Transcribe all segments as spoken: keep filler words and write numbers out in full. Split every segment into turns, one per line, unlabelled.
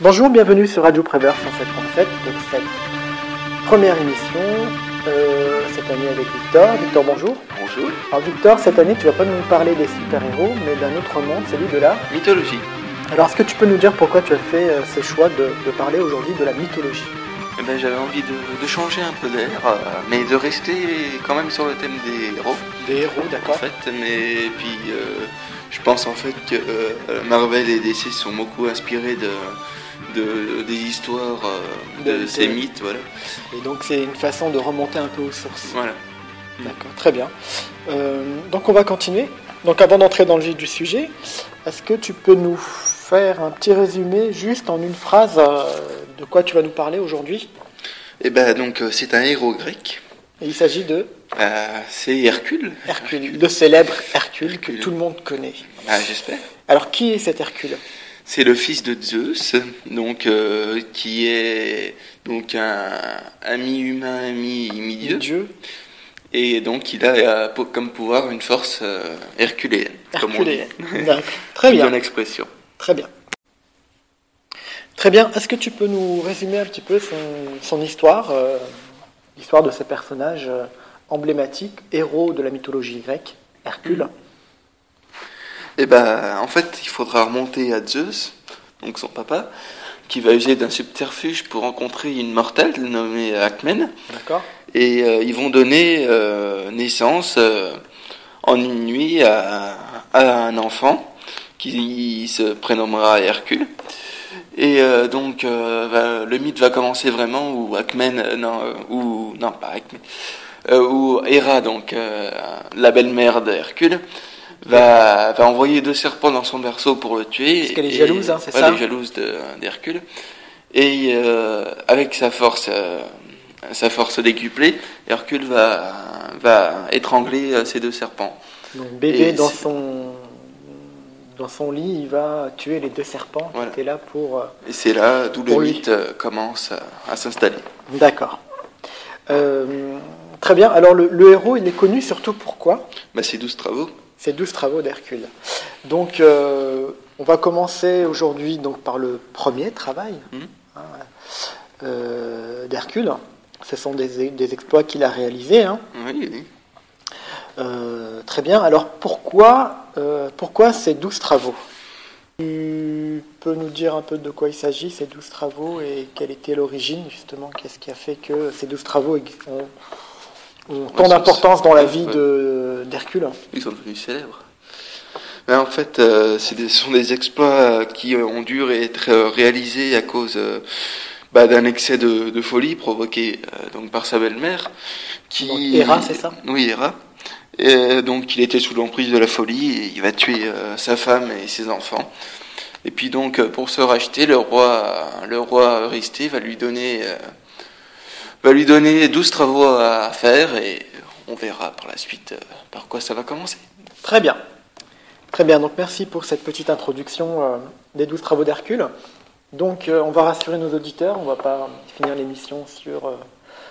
Bonjour, bienvenue sur Radio Prévert cent sept point sept pour cette première émission, euh, cette année avec Victor. Victor, bonjour.
Bonjour.
Alors Victor, cette année tu vas pas nous parler des super-héros, mais d'un autre monde, celui de la
mythologie.
Alors est-ce que tu peux nous dire pourquoi tu as fait euh, ce choix de, de parler aujourd'hui de la mythologie?
Eh ben, j'avais envie de, de changer un peu d'air, euh, mais de rester quand même sur le thème des héros.
Des héros, d'accord.
En fait, mais puis euh, je pense en fait que euh, Marvel et D C sont beaucoup inspirés de, de des histoires euh, de, de ces de... mythes, voilà.
Et donc c'est une façon de remonter un peu aux sources.
Voilà.
D'accord, très bien. Euh, donc on va continuer. Donc avant d'entrer dans le vif du sujet, est-ce que tu peux nous faire un petit résumé, juste en une phrase, euh, de quoi tu vas nous parler aujourd'hui?
Eh ben donc euh, c'est un héros grec.
Et il s'agit de
euh, C'est Hercule.
Hercule. Hercule, le célèbre Hercule, Hercule que tout le monde connaît.
Ah, j'espère.
Alors qui est cet Hercule?
C'est le fils de Zeus, donc euh, qui est donc un, un mi-humain, un mi-dieu.
Dieu.
Et donc il a euh, comme pouvoir une force euh, herculéenne.
Herculéenne. D'accord. Très bien.
Bonne expression.
Très bien. Très bien. Est-ce que tu peux nous résumer un petit peu son, son histoire, euh, l'histoire de ce personnage euh, emblématique, héros de la mythologie grecque, Hercule?
Eh ben, en fait, il faudra remonter à Zeus, donc son papa, qui va user d'un subterfuge pour rencontrer une mortelle nommée Alcmène.
D'accord.
Et euh, ils vont donner euh, naissance euh, en une nuit à, à un enfant qui se prénommera Hercule. Et euh, donc euh, va, le mythe va commencer vraiment où Alcmène, euh, non, euh, ou non pas Alcmène, euh, où Héra, donc euh, la belle-mère d'Hercule, va va envoyer deux serpents dans son berceau pour le tuer.
Parce qu'elle est
et,
jalouse, hein, c'est
ouais,
ça.
Elle est jalouse de, d'Hercule. Et euh, avec sa force, euh, sa force décuplée, Hercule va va étrangler euh, ces deux serpents.
Donc bébé
et
dans
c'est...
son dans son lit, il va tuer les deux serpents
voilà.
qui étaient là pour.
Et c'est là d'où le
lui.
mythe commence à, à s'installer.
D'accord. Euh, très bien. Alors le, le héros, il est connu surtout pourquoi?
Bah, c'est douze travaux.
C'est douze travaux d'Hercule. Donc euh, on va commencer aujourd'hui donc par le premier travail mmh. hein, euh, d'Hercule. Ce sont des, des exploits qu'il a réalisés. Hein.
Oui, oui.
Euh, très bien. Alors pourquoi, euh, pourquoi ces douze travaux? Tu peux nous dire un peu de quoi il s'agit, ces douze travaux, et quelle était l'origine, justement? Qu'est-ce qui a fait que ces douze travaux ont, ont tant d'importance dans la vie de, d'Hercule?
Ils sont devenus célèbres. Mais en fait, euh, c'est des, ce sont des exploits qui ont dû être réalisés à cause euh, bah, d'un excès de, de folie provoqué euh, donc par sa belle-mère. Qui...
Donc, Héra, c'est ça?
Oui, Héra. Et donc il était sous l'emprise de la folie et il va tuer euh, sa femme et ses enfants. Et puis donc pour se racheter, le roi, le roi Eurysthée va lui donner, euh, va lui donner douze travaux à faire et on verra par la suite euh, par quoi ça va commencer.
Très bien, très bien. Donc merci pour cette petite introduction euh, des douze travaux d'Hercule. Donc euh, on va rassurer nos auditeurs, on va pas finir l'émission sur euh,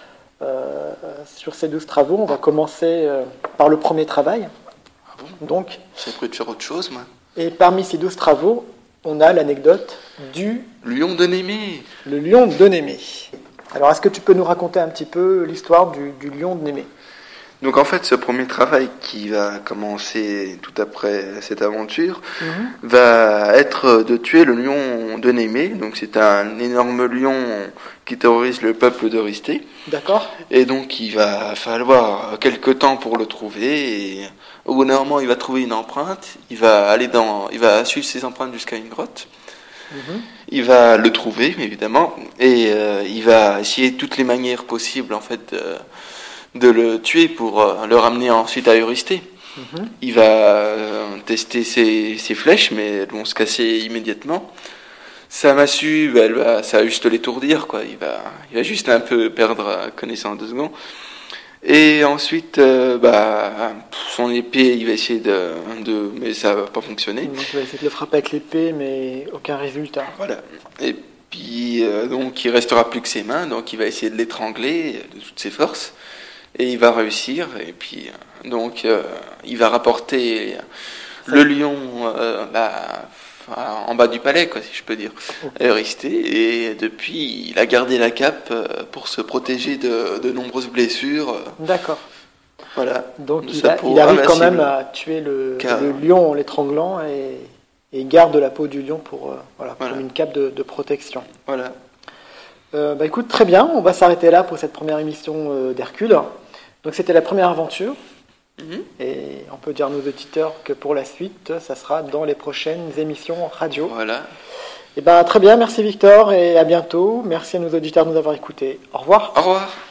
Euh, sur ces douze travaux. On va commencer euh, par le premier travail.
Ah bon?
Donc,
j'ai prévu de faire autre chose, moi.
Et parmi ces douze travaux, on a l'anecdote du
lion de Némée.
Le lion de Némée. Alors, est-ce que tu peux nous raconter un petit peu l'histoire du, du lion de Némée?
Donc en fait, ce premier travail qui va commencer tout après cette aventure mm-hmm. va être de tuer le lion de Némée. Donc c'est un énorme lion qui terrorise le peuple d'Eurysthée.
D'accord.
Et donc il va falloir quelque temps pour le trouver. Et au bout d'un moment, il va trouver une empreinte. Il va aller dans, il va suivre ses empreintes jusqu'à une grotte. Mm-hmm. Il va le trouver évidemment et euh, il va essayer de toutes les manières possibles en fait. Euh, de le tuer pour euh, le ramener ensuite à Eurysthée. Mm-hmm. Il va euh, tester ses, ses flèches, mais elles vont se casser immédiatement. Sa massue, bah, elle va, ça va juste l'étourdir, quoi. Il va, il va juste un peu perdre connaissance en deux secondes. Et ensuite, euh, bah, son épée, il va essayer de, de, mais ça va pas fonctionner.
Donc il va essayer de le frapper avec l'épée, mais aucun résultat.
Voilà. Et puis, euh, donc, il restera plus que ses mains, donc il va essayer de l'étrangler de toutes ses forces. Et il va réussir, et puis donc euh, il va rapporter le lion euh, bah, enfin, en bas du palais, quoi, si je peux dire. Elle est restée, et depuis, il a gardé la cape pour se protéger de, de nombreuses blessures.
D'accord.
Voilà.
Donc il, a, il arrive quand même à tuer le, le lion en l'étranglant et, et garde la peau du lion pour, euh, voilà, voilà. Comme une cape de, de protection.
Voilà.
Euh, bah écoute, très bien, on va s'arrêter là pour cette première émission euh, d'Hercule. Donc c'était la première aventure. Mm-hmm. Et on peut dire à nos auditeurs que pour la suite, ça sera dans les prochaines émissions radio.
Voilà.
Et ben très bien, merci Victor et à bientôt. Merci à nos auditeurs de nous avoir écoutés. Au revoir.
Au revoir.